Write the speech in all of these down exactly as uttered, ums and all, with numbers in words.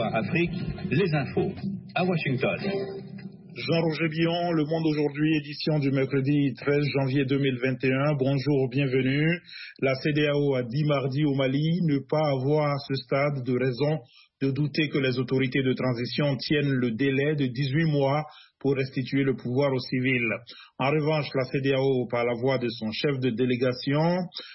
Afrique, les infos. À Washington. Jean-Roger Billon, Le Monde aujourd'hui, édition du mercredi treize janvier deux mille vingt et un. Bonjour, bienvenue. La C E D E A O a dit mardi au Mali ne pas avoir à ce stade de raison de douter que les autorités de transition tiennent le délai de dix-huit mois pour restituer le pouvoir aux civils. En revanche, la C E D E A O, par la voix de son chef de délégation,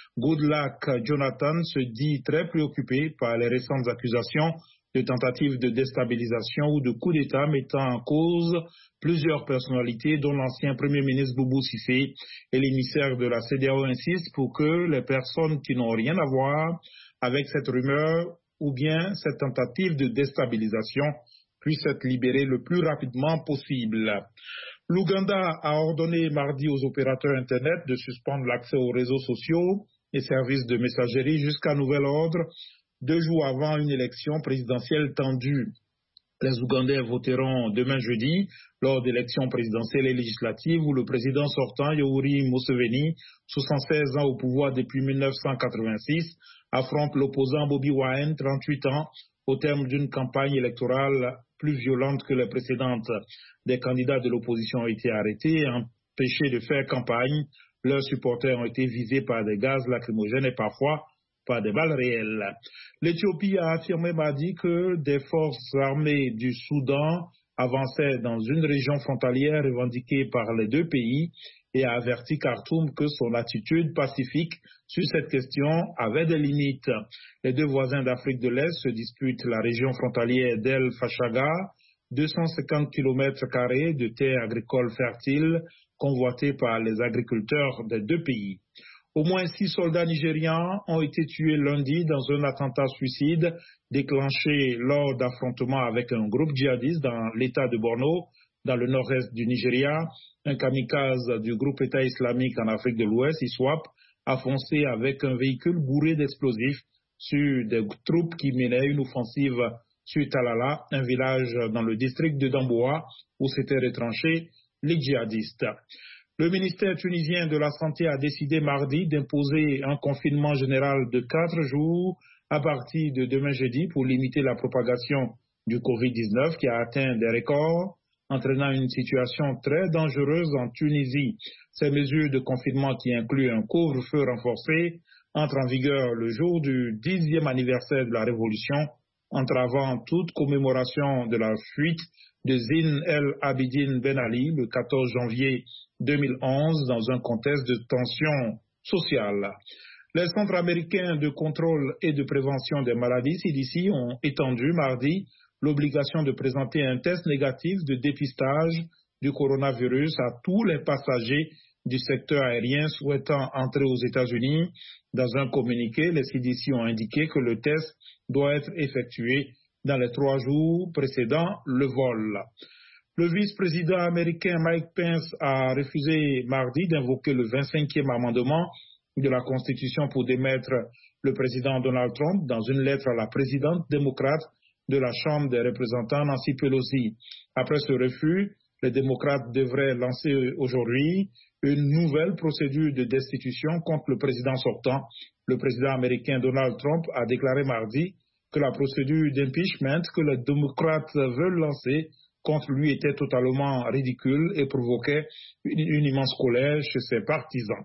Goodluck Jonathan, se dit très préoccupé par les récentes accusations de tentatives de déstabilisation ou de coup d'État mettant en cause plusieurs personnalités, dont l'ancien Premier ministre Boubou Cissé, et l'émissaire de la C E D E A O insiste pour que les personnes qui n'ont rien à voir avec cette rumeur ou bien cette tentative de déstabilisation puissent être libérées le plus rapidement possible. L'Ouganda a ordonné mardi aux opérateurs Internet de suspendre l'accès aux réseaux sociaux et services de messagerie jusqu'à nouvel ordre, deux jours avant une élection présidentielle tendue. Les Ougandais voteront demain jeudi lors d'élections présidentielles et législatives où le président sortant, Yoweri Museveni, soixante-seize ans au pouvoir depuis mille neuf cent quatre-vingt-six, affronte l'opposant Bobi Wine, trente-huit ans, au terme d'une campagne électorale plus violente que les précédentes. Des candidats de l'opposition ont été arrêtés et empêchés de faire campagne. Leurs supporters ont été visés par des gaz lacrymogènes et parfois par des balles réelles. L'Éthiopie a affirmé mardi que des forces armées du Soudan avançaient dans une région frontalière revendiquée par les deux pays et a averti Khartoum que son attitude pacifique sur cette question avait des limites. Les deux voisins d'Afrique de l'Est se disputent la région frontalière d'El Fashaga, deux cent cinquante kilomètres carrés de terres agricoles fertiles convoitées par les agriculteurs des deux pays. Au moins six soldats nigérians ont été tués lundi dans un attentat suicide déclenché lors d'affrontements avec un groupe djihadiste dans l'état de Borno, dans le nord-est du Nigeria. Un kamikaze du groupe État islamique en Afrique de l'Ouest, I S W A P, a foncé avec un véhicule bourré d'explosifs sur des troupes qui menaient une offensive sur Talala, un village dans le district de Damboa où s'étaient retranchés les djihadistes. Le ministère tunisien de la Santé a décidé mardi d'imposer un confinement général de quatre jours à partir de demain jeudi pour limiter la propagation du covid dix-neuf qui a atteint des records, entraînant une situation très dangereuse en Tunisie. Ces mesures de confinement qui incluent un couvre-feu renforcé entrent en vigueur le jour du dixième anniversaire de la Révolution, entravant toute commémoration de la fuite de Zine El Abidine Ben Ali le quatorze janvier deux mille onze dans un contexte de tension sociale. Les centres américains de contrôle et de prévention des maladies, C D C, ont étendu mardi l'obligation de présenter un test négatif de dépistage du coronavirus à tous les passagers du secteur aérien souhaitant entrer aux États-Unis. Dans un communiqué, les C D C ont indiqué que le test doit être effectué dans les trois jours précédant le vol. Le vice-président américain Mike Pence a refusé mardi d'invoquer le vingt-cinquième amendement de la Constitution pour démettre le président Donald Trump dans une lettre à la présidente démocrate de la Chambre des représentants, Nancy Pelosi. Après ce refus, les démocrates devraient lancer aujourd'hui une nouvelle procédure de destitution contre le président sortant. Le président américain Donald Trump a déclaré mardi que la procédure d'impeachment que les démocrates veulent lancer contre lui était totalement ridicule et provoquait une, une immense colère chez ses partisans.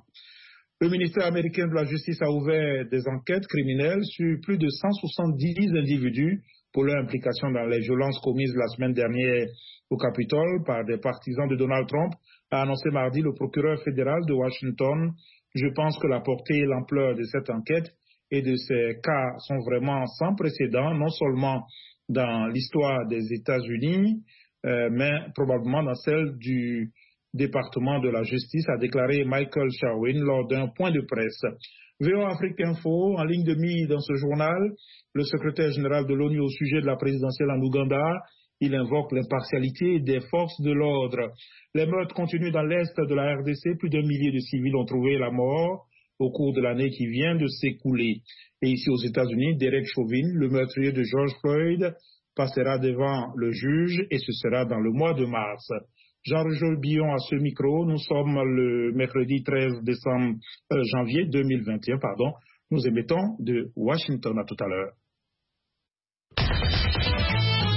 Le ministère américain de la Justice a ouvert des enquêtes criminelles sur plus de cent soixante-dix individus pour leur implication dans les violences commises la semaine dernière au Capitole par des partisans de Donald Trump, a annoncé mardi le procureur fédéral de Washington. Je pense que la portée et l'ampleur de cette enquête et de ces cas sont vraiment sans précédent, non seulement dans l'histoire des États-Unis, euh, mais probablement dans celle du département de la justice, a déclaré Michael Sherwin lors d'un point de presse. V O Afrique Info, en ligne de mire dans ce journal, le secrétaire général de l'ONU au sujet de la présidentielle en Ouganda, il invoque l'impartialité des forces de l'ordre. Les meurtres continuent dans l'est de la R D C. Plus d'un millier de civils ont trouvé la mort au cours de l'année qui vient de s'écouler. Et ici aux États-Unis, Derek Chauvin, le meurtrier de George Floyd, passera devant le juge et ce sera dans le mois de mars. Jean-Roger Billon à ce micro. Nous sommes le mercredi treize décembre, euh, janvier deux mille vingt et un. Pardon. Nous émettons de Washington. À tout à l'heure.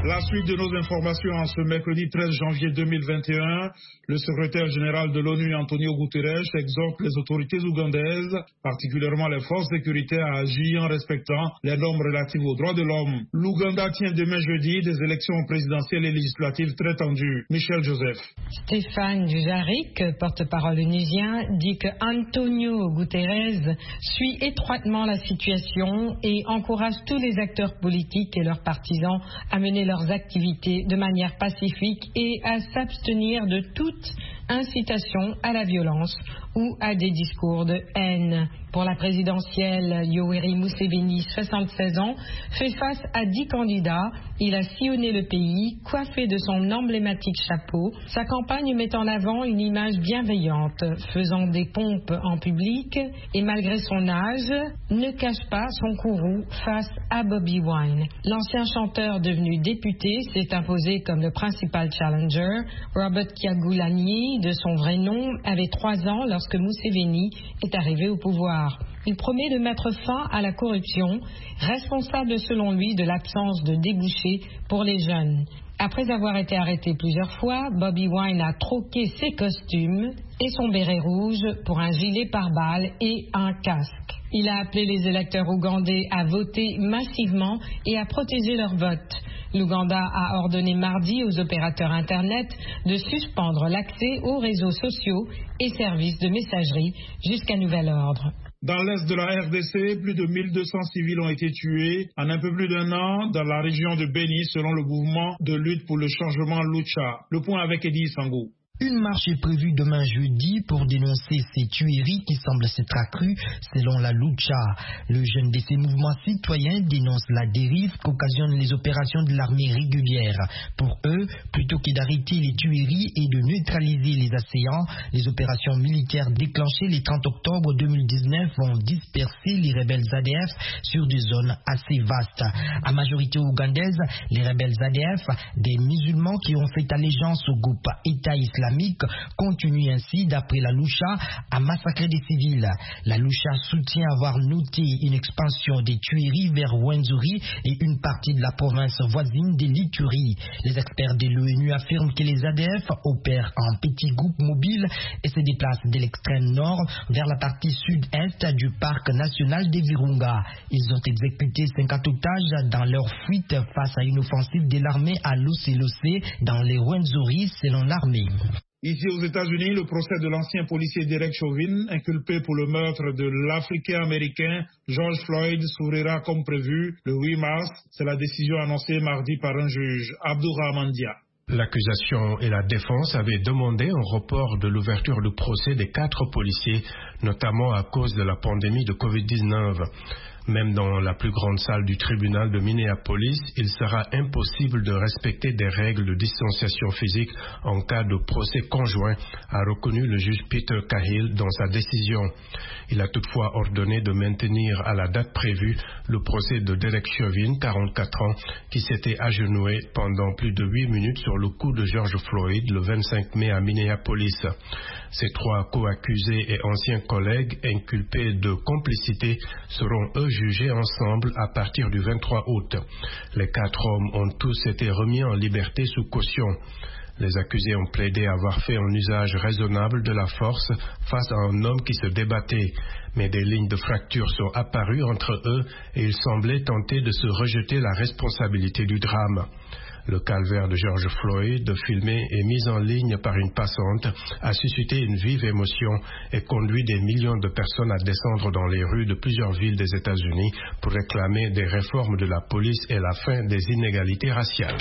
La suite de nos informations en ce mercredi treize janvier deux mille vingt et un, le secrétaire général de l'ONU Antonio Guterres exhorte les autorités ougandaises, particulièrement les forces sécuritaires, à agir en respectant les normes relatives aux droits de l'homme. L'Ouganda tient demain jeudi des élections présidentielles et législatives très tendues. Michel Joseph. Stéphane Dujarric, porte-parole onusien, dit que Antonio Guterres suit étroitement la situation et encourage tous les acteurs politiques et leurs partisans à mener leurs activités de manière pacifique et à s'abstenir de toute incitation à la violence ou à des discours de haine. Pour la présidentielle, Yoweri Museveni, soixante-seize ans, fait face à dix candidats. Il a sillonné le pays, coiffé de son emblématique chapeau. Sa campagne met en avant une image bienveillante, faisant des pompes en public et malgré son âge, ne cache pas son courroux face à Bobi Wine. L'ancien chanteur devenu député s'est imposé comme le principal challenger. Robert Kyagulanyi, de son vrai nom, avait trois ans lorsque Museveni est arrivé au pouvoir. Il promet de mettre fin à la corruption, responsable selon lui de l'absence de débouchés pour les jeunes. Après avoir été arrêté plusieurs fois, Bobi Wine a troqué ses costumes et son béret rouge pour un gilet pare-balles et un casque. Il a appelé les électeurs ougandais à voter massivement et à protéger leur vote. L'Ouganda a ordonné mardi aux opérateurs Internet de suspendre l'accès aux réseaux sociaux et services de messagerie jusqu'à nouvel ordre. Dans l'est de la R D C, plus de mille deux cents civils ont été tués en un peu plus d'un an dans la région de Beni, selon le mouvement de lutte pour le changement Lucha. Le point avec Eddie Sango. Une marche est prévue demain jeudi pour dénoncer ces tueries qui semblent s'être accrues selon la Lucha. Le jeune de ces mouvements citoyens dénonce la dérive qu'occasionnent les opérations de l'armée régulière. Pour eux, plutôt que d'arrêter les tueries et de neutraliser les assaillants, les opérations militaires déclenchées le trente octobre deux mille dix-neuf vont disperser les rebelles A D F sur des zones assez vastes. À majorité ougandaise, les rebelles A D F, des musulmans qui ont fait allégeance au groupe État islamique, continue ainsi, d'après la Lucha, à massacrer des civils. La Lucha soutient avoir noté une expansion des tueries vers Wenzori et une partie de la province voisine de l'Ituri. Les experts de l'ONU affirment que les A D F opèrent en petits groupes mobiles et se déplacent de l'extrême nord vers la partie sud-est du parc national des Virunga. Ils ont exécuté cinquante otages dans leur fuite face à une offensive de l'armée à Loselosé dans les Wenzori, selon l'armée. Ici aux États-Unis, le procès de l'ancien policier Derek Chauvin, inculpé pour le meurtre de l'Africain-Américain George Floyd, s'ouvrira comme prévu le huit mars. C'est la décision annoncée mardi par un juge, Abdourahmane Dia. L'accusation et la défense avaient demandé un report de l'ouverture du procès des quatre policiers, notamment à cause de la pandémie de covid dix-neuf. Même dans la plus grande salle du tribunal de Minneapolis, il sera impossible de respecter des règles de distanciation physique en cas de procès conjoint, a reconnu le juge Peter Cahill dans sa décision. Il a toutefois ordonné de maintenir à la date prévue le procès de Derek Chauvin, quarante-quatre ans, qui s'était agenouillé pendant plus de huit minutes sur le cou de George Floyd le vingt-cinq mai à Minneapolis. Ces trois co-accusés et anciens collègues inculpés de complicité seront eux jugés ensemble à partir du vingt-trois août. Les quatre hommes ont tous été remis en liberté sous caution. Les accusés ont plaidé avoir fait un usage raisonnable de la force face à un homme qui se débattait, mais des lignes de fracture sont apparues entre eux et ils semblaient tenter de se rejeter la responsabilité du drame. Le calvaire de George Floyd, filmé et mis en ligne par une passante, a suscité une vive émotion et conduit des millions de personnes à descendre dans les rues de plusieurs villes des États-Unis pour réclamer des réformes de la police et la fin des inégalités raciales.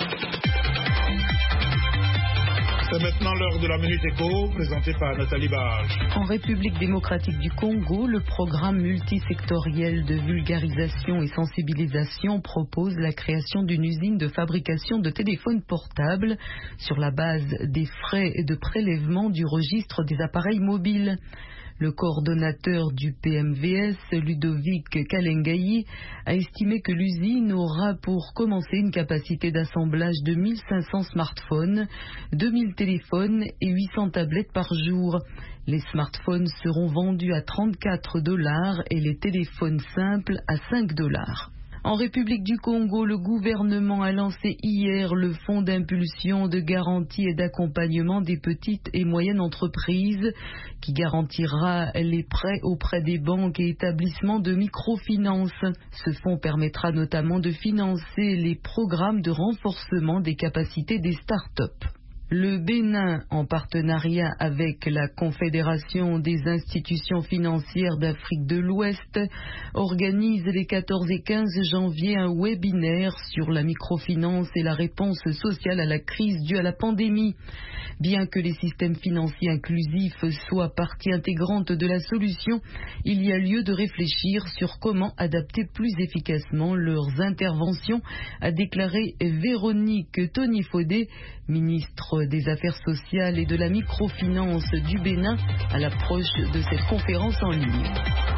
C'est maintenant l'heure de la Minute Éco, présentée par Nathalie Barge. En République démocratique du Congo, le programme multisectoriel de vulgarisation et sensibilisation propose la création d'une usine de fabrication de téléphones portables sur la base des frais de prélèvement du registre des appareils mobiles. Le coordonnateur du P M V S, Ludovic Kalengayi, a estimé que l'usine aura pour commencer une capacité d'assemblage de mille cinq cents smartphones, deux mille téléphones et huit cents tablettes par jour. Les smartphones seront vendus à trente-quatre dollars et les téléphones simples à cinq dollars. En République du Congo, le gouvernement a lancé hier le fonds d'impulsion, de garantie et d'accompagnement des petites et moyennes entreprises qui garantira les prêts auprès des banques et établissements de microfinance. Ce fonds permettra notamment de financer les programmes de renforcement des capacités des start-up. Le Bénin, en partenariat avec la Confédération des institutions financières d'Afrique de l'Ouest, organise les quatorze et quinze janvier un webinaire sur la microfinance et la réponse sociale à la crise due à la pandémie. Bien que les systèmes financiers inclusifs soient partie intégrante de la solution, il y a lieu de réfléchir sur comment adapter plus efficacement leurs interventions, a déclaré Véronique Tonifodé, ministre des Affaires sociales et de la microfinance du Bénin, à l'approche de cette conférence en ligne.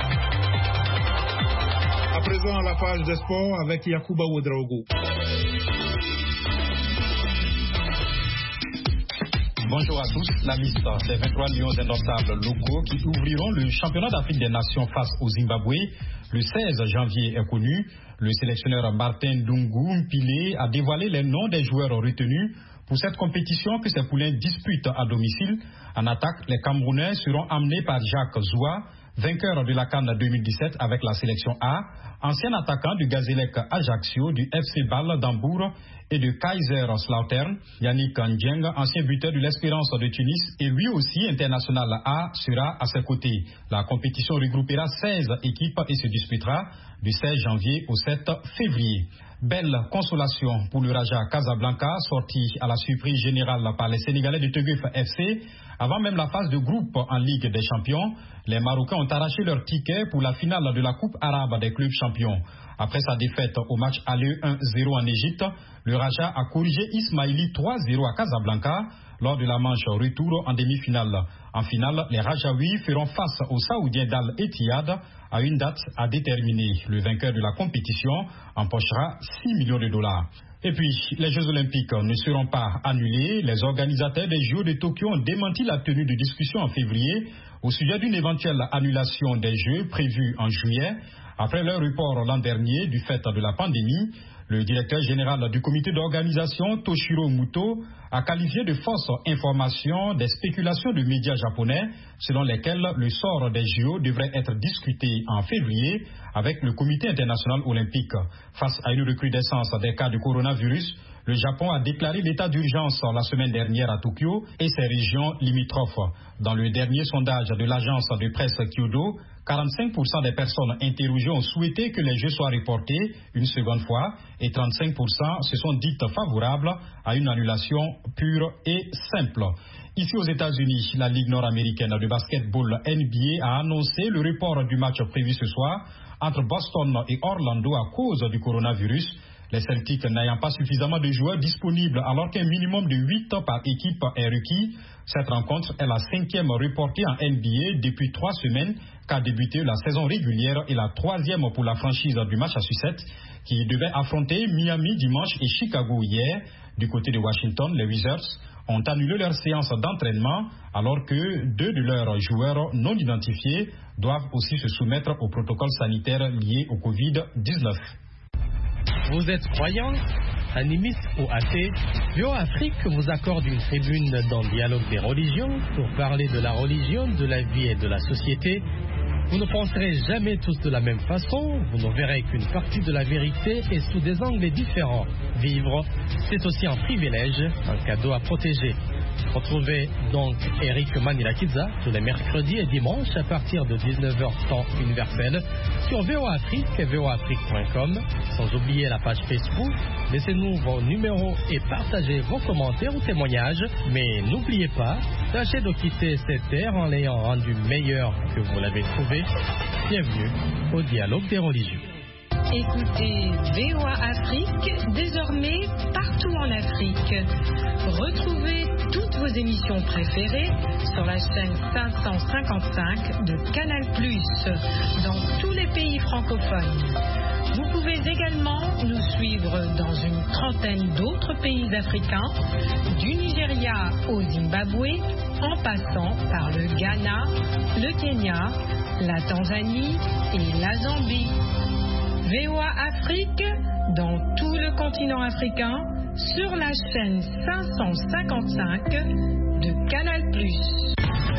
À présent, la page des sports avec Yacouba Ouedraogo. Bonjour à tous. La liste des vingt-trois lions indomptables locaux qui ouvriront le championnat d'Afrique des Nations face au Zimbabwe le seize janvier est connue. Le sélectionneur Martin Dungu Mpile a dévoilé les noms des joueurs retenus pour cette compétition que ses poulains disputent à domicile. En attaque, les Camerounais seront amenés par Jacques Zoua, vainqueur de la CAN deux mille dix-sept avec la sélection A, ancien attaquant du Gazélec Ajaccio, du F C Bâle d'Hambourg et de Kaiserslautern. Yannick Ndjeng, ancien buteur de l'Espérance de Tunis et lui aussi international A, sera à ses côtés. La compétition regroupera seize équipes et se disputera du seize janvier au sept février. Belle consolation pour le Raja Casablanca, sorti à la surprise générale par les Sénégalais de Teguif F C. Avant même la phase de groupe en Ligue des Champions, les Marocains ont arraché leur ticket pour la finale de la Coupe arabe des clubs champions. Après sa défaite au match aller un zéro en Égypte, le Raja a corrigé Ismaïli trois zéro à Casablanca lors de la manche retour en demi-finale. En finale, les Rajaouis feront face aux Saoudiens d'Al Etihad à une date à déterminer. Le vainqueur de la compétition empochera six millions de dollars. Et puis, les Jeux Olympiques ne seront pas annulés. Les organisateurs des Jeux de Tokyo ont démenti la tenue de discussion en février au sujet d'une éventuelle annulation des Jeux prévus en juillet. Après leur report l'an dernier du fait de la pandémie, le directeur général du comité d'organisation, Toshiro Muto, a qualifié de fausses informations des spéculations de médias japonais selon lesquelles le sort des J O devrait être discuté en février avec le comité international olympique. Face à une recrudescence des cas de coronavirus, le Japon a déclaré l'état d'urgence la semaine dernière à Tokyo et ses régions limitrophes. Dans le dernier sondage de l'agence de presse Kyodo, quarante-cinq pour cent des personnes interrogées ont souhaité que les Jeux soient reportés une seconde fois et trente-cinq pour cent se sont dites favorables à une annulation pure et simple. Ici aux États-Unis, la Ligue nord-américaine de basketball N B A a annoncé le report du match prévu ce soir entre Boston et Orlando à cause du coronavirus. Les Celtics n'ayant pas suffisamment de joueurs disponibles alors qu'un minimum de huit par équipe est requis. Cette rencontre est la cinquième reportée en N B A depuis trois semaines qu'a débuté la saison régulière et la troisième pour la franchise du Massachusetts qui devait affronter Miami dimanche et Chicago hier. Du côté de Washington, les Wizards ont annulé leur séance d'entraînement alors que deux de leurs joueurs non identifiés doivent aussi se soumettre au protocole sanitaire lié au covid dix-neuf. Vous êtes croyant, animiste ou athée, V O A Afrique vous accorde une tribune dans le dialogue des religions pour parler de la religion, de la vie et de la société. Vous ne penserez jamais tous de la même façon, vous ne verrez qu'une partie de la vérité et sous des angles différents. Vivre, c'est aussi un privilège, un cadeau à protéger. Retrouvez donc Eric Manilakidza tous les mercredis et dimanches à partir de dix-neuf heures temps universel sur V O A Afrique et V O A Afrique point com. Sans oublier la page Facebook. Laissez-nous vos numéros et partagez vos commentaires ou témoignages. Mais n'oubliez pas, tâchez de quitter cette terre en l'ayant rendue meilleure que vous l'avez trouvée. Bienvenue au dialogue des religions. Écoutez V O A Afrique désormais partout en Afrique. Retrouvez toutes vos émissions préférées sur la chaîne cinq cent cinquante-cinq de Canal plus, dans tous les pays francophones. Vous pouvez également nous suivre dans une trentaine d'autres pays africains, du Nigeria au Zimbabwe, en passant par le Ghana, le Kenya, la Tanzanie et la Zambie. V O A Afrique dans tout le continent africain sur la chaîne cinq cent cinquante-cinq de Canal plus.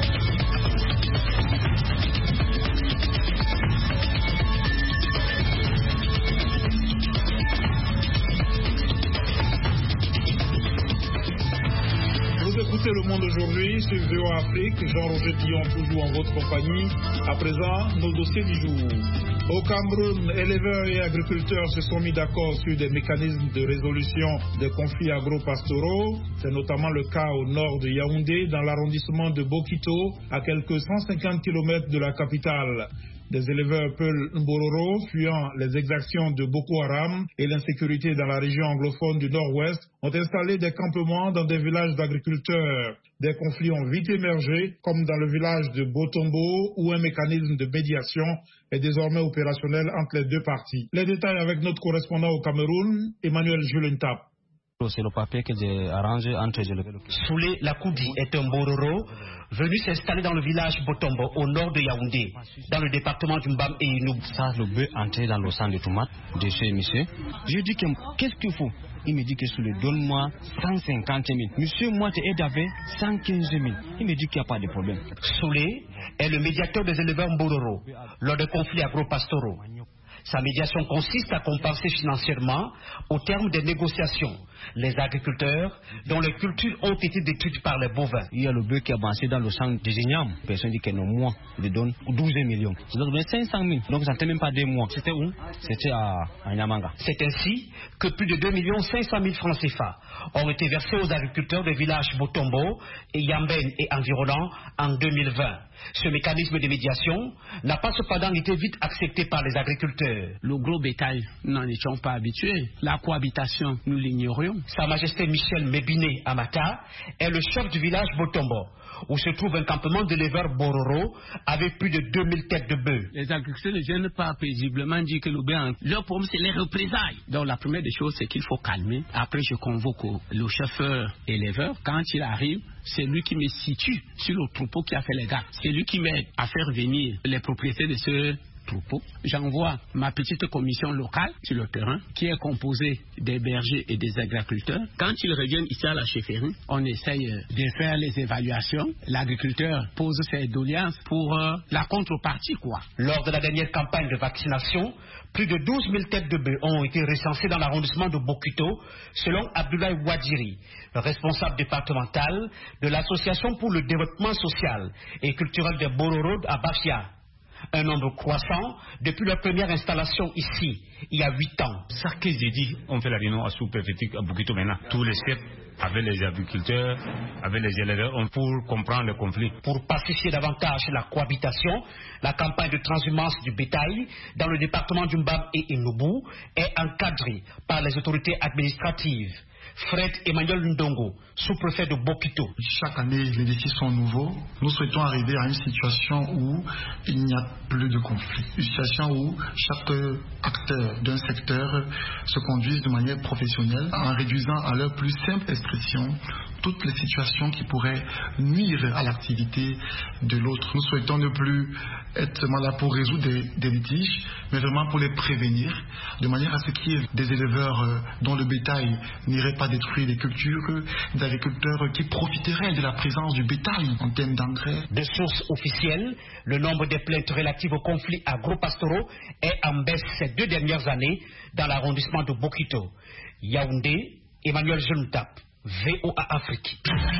Écoutez Le Monde aujourd'hui sur V O A Afrique. Jean-Roger Billon toujours en votre compagnie. À présent, nos dossiers du jour. Au Cameroun, éleveurs et agriculteurs se sont mis d'accord sur des mécanismes de résolution des conflits agro-pastoraux. C'est notamment le cas au nord de Yaoundé, dans l'arrondissement de Bokito, à quelques cent cinquante kilomètres de la capitale. Des éleveurs Peul Mbororo, fuyant les exactions de Boko Haram et l'insécurité dans la région anglophone du nord-ouest, ont installé des campements dans des villages d'agriculteurs. Des conflits ont vite émergé, comme dans le village de Botombo, où un mécanisme de médiation est désormais opérationnel entre les deux parties. Les détails avec notre correspondant au Cameroun, Emmanuel Julentap. C'est le papier que j'ai arrangé entre les... Soulé Lakoudi est un Bororo venu s'installer dans le village Botombo au nord de Yaoundé, dans le département du Mbam et Inou. Ça, le bœuf entré dans le sang de tomate de chez monsieur. Je dis que qu'est-ce qu'il faut? Il me dit que Soulé, donne-moi cent cinquante mille. Monsieur, moi, tu aides avec cent quinze mille. Il me dit qu'il n'y a pas de problème. Soulé est le médiateur des éleveurs Bororo lors des conflits agro-pastoraux. Sa médiation consiste à compenser financièrement, au terme des négociations, les agriculteurs dont les cultures ont été détruites par les bovins. Il y a le bœuf qui a avancé dans le sang des ignames. Personne dit que non, moi, je lui donne douze millions. Je donne cinq cent mille. Donc ça ne fait même pas deux mois. C'était où? C'était à, à Nyamanga. C'est ainsi que plus de deux millions cinq cent mille francs C F A ont été versés aux agriculteurs des villages Botombo et Yamben et environnants en deux mille vingt. Ce mécanisme de médiation n'a pas cependant été vite accepté par les agriculteurs. Le gros bétail, nous n'en étions pas habitués. La cohabitation, nous l'ignorions. Sa Majesté Michel Mébiné Amata est le chef du village Botombo, où se trouve un campement d'éleveurs Bororo avec plus de deux mille têtes de bœufs. Les agriculteurs ne viennent pas paisiblement dire que le bœuf, leur problème c'est les représailles. Donc la première des choses c'est qu'il faut calmer. Après je convoque le chauffeur éleveur. Quand il arrive, c'est lui qui me situe sur le troupeau qui a fait les gars. C'est lui qui m'aide à faire venir les propriétaires de ce troupeau. J'envoie ma petite commission locale sur le terrain qui est composée des bergers et des agriculteurs. Quand ils reviennent ici à la chefferie, on essaye de faire les évaluations. L'agriculteur pose ses doléances pour euh, la contrepartie, quoi. Lors de la dernière campagne de vaccination, plus de douze mille têtes de bœufs ont été recensées dans l'arrondissement de Bokito, selon Abdoulaye Ouadjiri, responsable départemental de l'Association pour le développement social et culturel des Bororo à Bafia. Un nombre croissant depuis leur première installation ici, il y a huit ans. Ça que j'ai dit, on fait la réunion à sous-préfecture à Bokito maintenant. Tous les chefs, avec les agriculteurs, avec les éleveurs, pour comprendre le conflit. Pour pacifier davantage la cohabitation, la campagne de transhumance du bétail dans le département du Mbam et Inubu est encadrée par les autorités administratives. Fred Emmanuel Ndongo, sous-préfet de Bokito. Chaque année, les défis sont nouveaux. Nous souhaitons arriver à une situation où il n'y a plus de conflit. Une situation où chaque acteur d'un secteur se conduise de manière professionnelle en réduisant à leur plus simple expression toutes les situations qui pourraient nuire à l'activité de l'autre. Nous souhaitons ne plus être là pour résoudre des, des litiges, mais vraiment pour les prévenir, de manière à ce qu'il y ait des éleveurs euh, dont le bétail n'irait pas détruire les cultures, des agriculteurs qui profiteraient de la présence du bétail en termes d'engrais. De sources officielles, le nombre de plaintes relatives aux conflits agro-pastoraux est en baisse ces deux dernières années dans l'arrondissement de Bokito. Yaoundé, Emmanuel Julentap, V O A Afrique.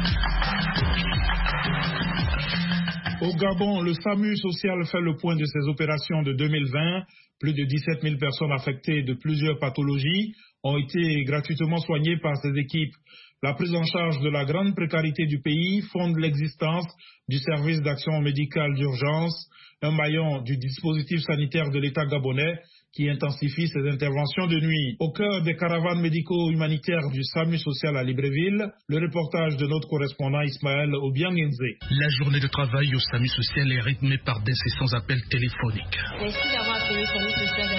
Au Gabon, le SAMU social fait le point de ses opérations de deux mille vingt. Plus de dix-sept mille personnes affectées de plusieurs pathologies ont été gratuitement soignées par ces équipes. La prise en charge de la grande précarité du pays fonde l'existence du service d'action médicale d'urgence, un maillon du dispositif sanitaire de l'État gabonais qui intensifie ses interventions de nuit. Au cœur des caravanes médico-humanitaires du SAMU social à Libreville, le reportage de notre correspondant Ismaël Obiangenze. La journée de travail au SAMU social est rythmée par d'incessants appels téléphoniques. Merci d'avoir appelé le SAMU social gabonais.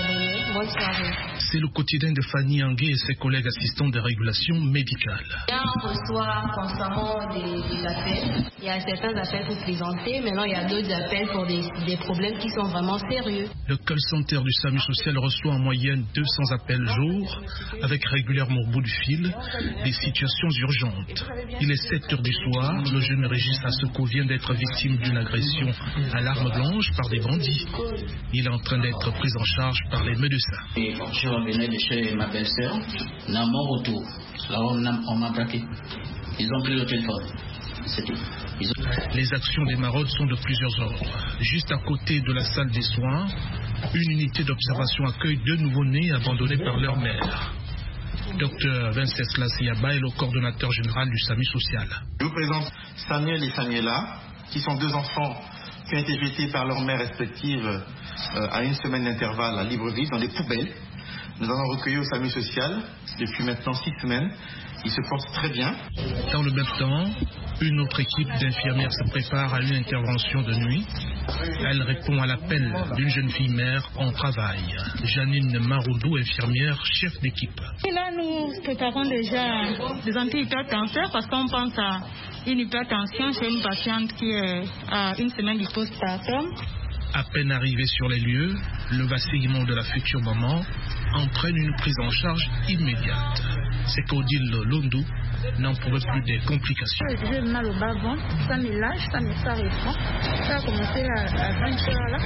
Bonne soirée. C'est le quotidien de Fanny Angué et ses collègues assistants de régulation médicale. On reçoit constamment des, des appels. Il y a certains appels pour plaisanter. Maintenant, il y a d'autres appels pour des, des problèmes qui sont vraiment sérieux. Le call center du SAMU social reçoit en moyenne deux cents appels jour, avec régulièrement au bout du fil des situations urgentes. Il est sept heures du soir. Le jeune Régis Assoko vient d'être victime d'une agression à l'arme blanche par des bandits. Il est en train d'être pris en charge par les médecins. Et je revenais de chez ma belle-sœur. Dans mon retour, là on, on m'a braqué. Ils ont pris le téléphone. C'est tout. Ont... Les actions des maraudes sont de plusieurs ordres. Juste à côté de la salle des soins, une unité d'observation accueille deux nouveau-nés abandonnés par leur mère. Docteur Venceslas Yaba est le coordonnateur général du SAMU social. Je vous présente Samuel et Samuela, qui sont deux enfants qui ont été jetés par leurs mères respectives euh, à une semaine d'intervalle à Libreville dans des poubelles. Nous avons recueilli au SAMU social depuis maintenant six semaines. Ils se portent très bien. Dans le même temps, une autre équipe d'infirmières se prépare à une intervention de nuit. Elle répond à l'appel d'une jeune fille mère en travail. Janine Maroudou, infirmière, chef d'équipe. Et là, nous préparons déjà des antihypertenseurs parce qu'on pense à une hypertension chez une patiente qui est à une semaine du postpartum. À peine arrivé sur les lieux, le vacillement de la future maman entraîne une prise en charge immédiate. C'est qu'Odile Londou n'en pouvait plus des complications. J'ai mal au bas-ventre, ça me lâche, ça me s'arrête. Ça a commencé à vingt heures là.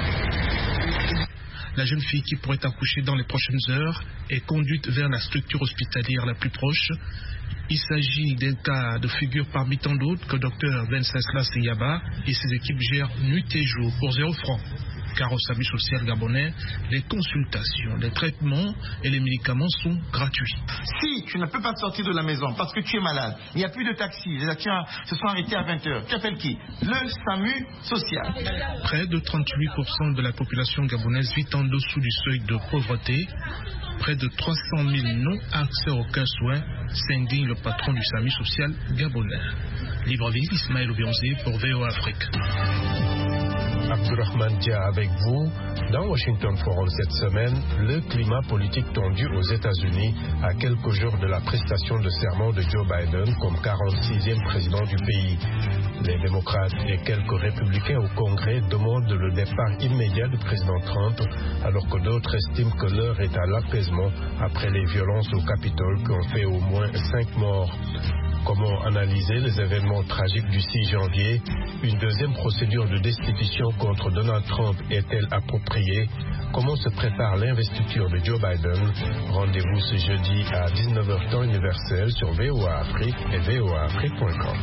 La jeune fille qui pourrait accoucher dans les prochaines heures est conduite vers la structure hospitalière la plus proche. Il s'agit d'un cas de figure parmi tant d'autres que docteur Venceslas Yaba et ses équipes gèrent nuit et jour pour zéro franc. Car au SAMU social gabonais, les consultations, les traitements et les médicaments sont gratuits. Si tu ne peux pas sortir de la maison parce que tu es malade, il n'y a plus de taxi, les actions se sont arrêtées à vingt heures, tu appelles qui? Le SAMU social. Près de trente-huit pour cent de la population gabonaise vit en dessous du seuil de pauvreté. Près de trois cent mille n'ont accès à aucun soin, s'indigne le patron du SAMU social gabonais. Libreville, Ismaël Obionzé pour V O A Afrique. Abdurrahman Dia avec vous. Dans Washington Forum cette semaine, le climat politique tendu aux États-Unis à quelques jours de la prestation de serment de Joe Biden comme quarante-sixième président du pays. Les démocrates et quelques républicains au Congrès demandent le départ immédiat du président Trump, alors que d'autres estiment que l'heure est à l'apaisement après les violences au Capitole qui ont fait au moins cinq morts. Comment analyser les événements tragiques du six janvier? Une deuxième procédure de destitution contre Donald Trump est-elle appropriée? Comment se prépare l'investiture de Joe Biden? Rendez-vous ce jeudi à dix-neuf heures temps universel sur V O A Afrique et V O A Afrique point com.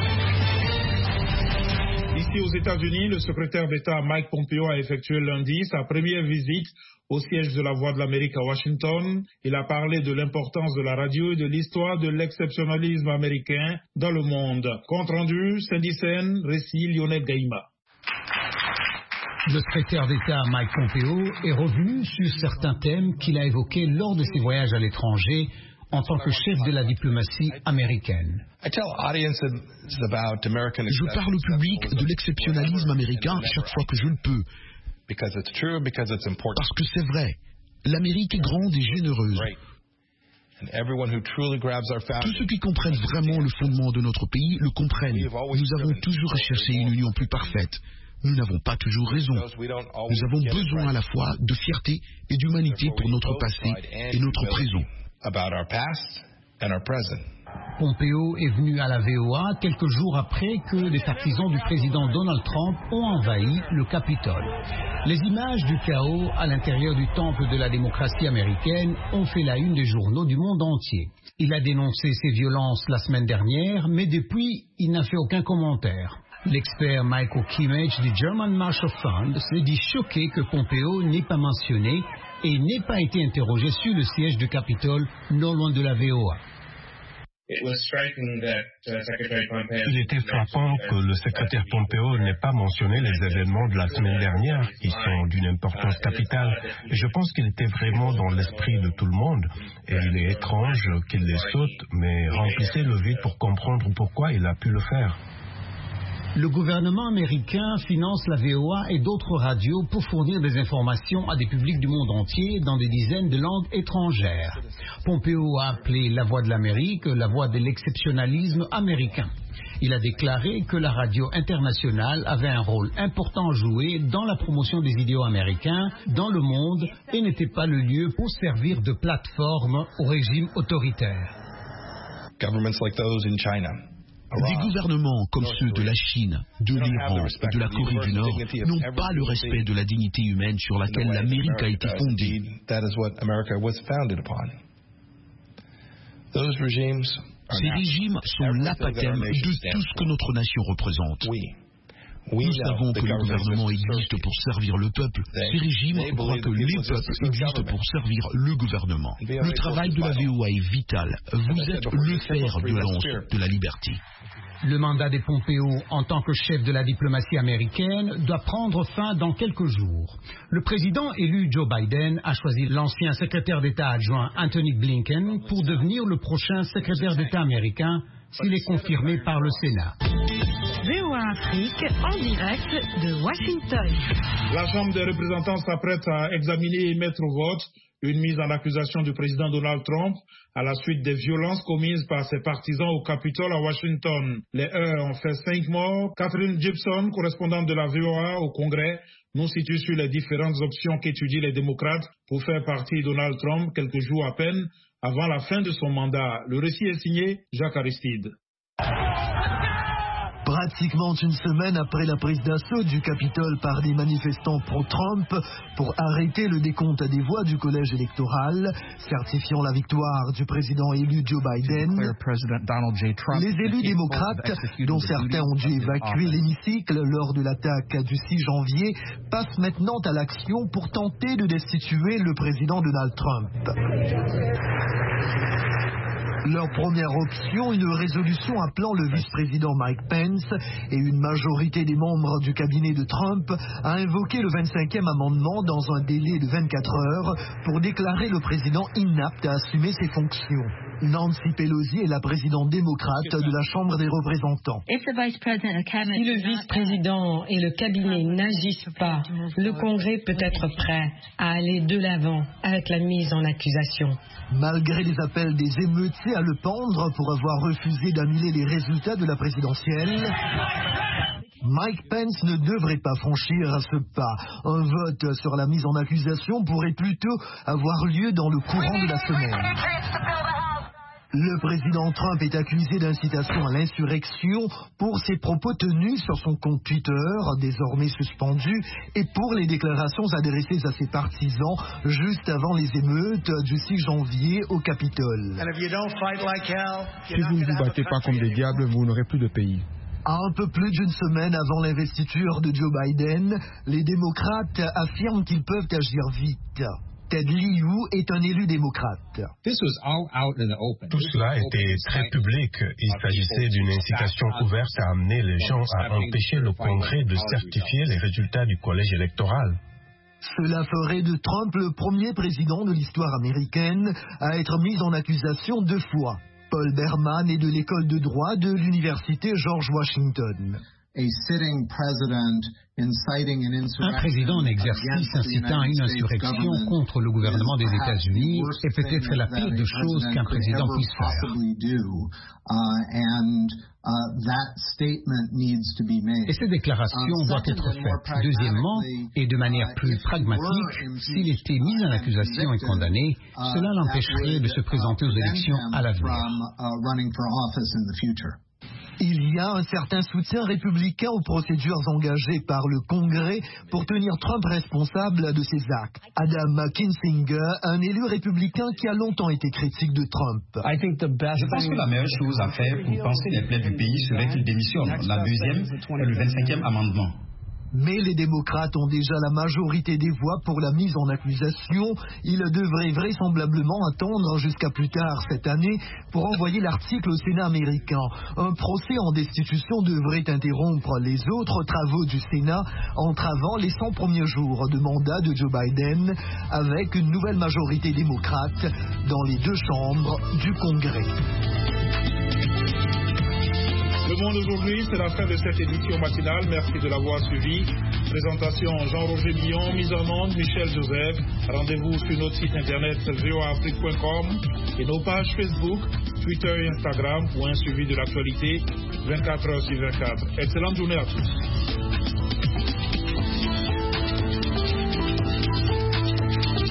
Ici aux États-Unis, le secrétaire d'État Mike Pompeo a effectué lundi sa première visite au siège de la Voix de l'Amérique à Washington. Il a parlé de l'importance de la radio et de l'histoire de l'exceptionnalisme américain dans le monde. Compte rendu, Saint-Dicen, récit Lionel Gaïma. Le secrétaire d'État Mike Pompeo est revenu sur certains thèmes qu'il a évoqués lors de ses voyages à l'étranger en tant que chef de la diplomatie américaine. Je parle au public de l'exceptionnalisme américain chaque fois que je le peux. Parce que c'est vrai, l'Amérique est grande et généreuse. Tous ceux qui comprennent vraiment le fondement de notre pays le comprennent. Nous avons toujours recherché une union plus parfaite. Nous n'avons pas toujours raison. Nous avons besoin à la fois de fierté et d'humanité pour notre passé et notre présent. Pompeo est venu à la V O A quelques jours après que les partisans du président Donald Trump ont envahi le Capitole. Les images du chaos à l'intérieur du temple de la démocratie américaine ont fait la une des journaux du monde entier. Il a dénoncé ces violences la semaine dernière, mais depuis, il n'a fait aucun commentaire. L'expert Michael Kimmage du German Marshall Fund se dit choqué que Pompeo n'ait pas mentionné et n'ait pas été interrogé sur le siège du Capitole non loin de la V O A. Il était frappant que le secrétaire Pompeo n'ait pas mentionné les événements de la semaine dernière, qui sont d'une importance capitale. Et je pense qu'il était vraiment dans l'esprit de tout le monde. Et il est étrange qu'il les saute, mais remplissez le vide pour comprendre pourquoi il a pu le faire. Le gouvernement américain finance la V O A et d'autres radios pour fournir des informations à des publics du monde entier dans des dizaines de langues étrangères. Pompeo a appelé la voix de l'Amérique la voix de l'exceptionnalisme américain. Il a déclaré que la radio internationale avait un rôle important à jouer dans la promotion des idéaux américains dans le monde et n'était pas le lieu pour servir de plateforme au régime autoritaire. Governments like those in China. Des gouvernements comme ceux de la Chine, de l'Iran et de la Corée du Nord n'ont pas le respect de la dignité humaine sur laquelle l'Amérique a été fondée. Ces régimes sont l'apathème de tout ce que notre nation représente. Nous savons que le gouvernement existe pour servir le peuple. Ces régimes croient que les peuples existent pour servir le gouvernement. Le travail de la V O A est vital. Vous êtes le fer de lance de la liberté. Le mandat de Pompeo en tant que chef de la diplomatie américaine doit prendre fin dans quelques jours. Le président élu Joe Biden a choisi l'ancien secrétaire d'État adjoint Anthony Blinken pour devenir le prochain secrétaire d'État américain s'il est confirmé par le Sénat. V O A Afrique en direct de Washington. La Chambre des représentants s'apprête à examiner et mettre au vote une mise en accusation du président Donald Trump à la suite des violences commises par ses partisans au Capitole à Washington. Les heurts ont fait cinq morts. Catherine Gibson, correspondante de la V O A au Congrès, nous situe sur les différentes options qu'étudient les démocrates pour faire partir Donald Trump quelques jours à peine avant la fin de son mandat. Le récit est signé Jacques Aristide. Pratiquement une semaine après la prise d'assaut du Capitole par des manifestants pro-Trump pour arrêter le décompte des voix du collège électoral, certifiant la victoire du président élu Joe Biden, les élus démocrates, dont certains ont dû évacuer l'hémicycle lors de l'attaque du six janvier, passent maintenant à l'action pour tenter de destituer le président Donald Trump. Leur première option, une résolution appelant le vice-président Mike Pence et une majorité des membres du cabinet de Trump à invoquer le vingt-cinquième amendement dans un délai de vingt-quatre heures pour déclarer le président inapte à assumer ses fonctions. Nancy Pelosi est la présidente démocrate de la Chambre des représentants. Si le vice-président et le cabinet n'agissent pas, le Congrès peut être prêt à aller de l'avant avec la mise en accusation. Malgré les appels des émeutiers à le pendre pour avoir refusé d'annuler les résultats de la présidentielle, Mike Pence ne devrait pas franchir ce pas. Un vote sur la mise en accusation pourrait plutôt avoir lieu dans le courant de la semaine. Le président Trump est accusé d'incitation à l'insurrection pour ses propos tenus sur son compte Twitter, désormais suspendu, et pour les déclarations adressées à ses partisans juste avant les émeutes du six janvier au Capitole. Si vous ne vous battez pas comme des diables, vous n'aurez plus de pays. À un peu plus d'une semaine avant l'investiture de Joe Biden, les démocrates affirment qu'ils peuvent agir vite. Ted Liu est un élu démocrate. Tout cela était très public. Il s'agissait d'une incitation ouverte à amener les gens à empêcher le Congrès de certifier les résultats du collège électoral. Cela ferait de Trump le premier président de l'histoire américaine à être mis en accusation deux fois. Paul Berman est de l'école de droit de l'université George Washington. Un président en exercice incitant à une insurrection contre le gouvernement des États-Unis est peut-être la pire des choses qu'un président puisse faire. Et cette déclaration doit être faite. Deuxièmement, et de manière plus pragmatique, s'il était mis en accusation et condamné, cela l'empêcherait de se présenter aux élections à l'avenir. Il y a un certain soutien républicain aux procédures engagées par le Congrès pour tenir Trump responsable de ses actes. Adam Kinzinger, un élu républicain qui a longtemps été critique de Trump. Je pense que la meilleure chose à faire pour penser les plaies du pays serait qu'il démissionne. La deuxième est le vingt-cinquième amendement. Mais les démocrates ont déjà la majorité des voix pour la mise en accusation. Ils devraient vraisemblablement attendre jusqu'à plus tard cette année pour envoyer l'article au Sénat américain. Un procès en destitution devrait interrompre les autres travaux du Sénat, entravant les cent premiers jours de mandat de Joe Biden avec une nouvelle majorité démocrate dans les deux chambres du Congrès. Le Monde aujourd'hui, c'est la fin de cette édition matinale. Merci de l'avoir suivi. Présentation Jean-Roger Billon, mise en onde Michel Joseph. Rendez-vous sur notre site internet v o a afrique point com et nos pages Facebook, Twitter et Instagram pour un suivi de l'actualité vingt-quatre heures sur vingt-quatre. Excellente journée à tous.